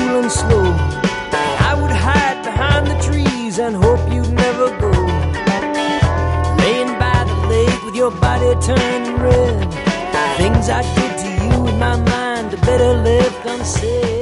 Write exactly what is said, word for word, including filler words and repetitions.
cool and slow. I would hide behind the trees and hope you'd never go. Laying by the lake with your body turning red. Things I did to you in my mind, I better left unsaid.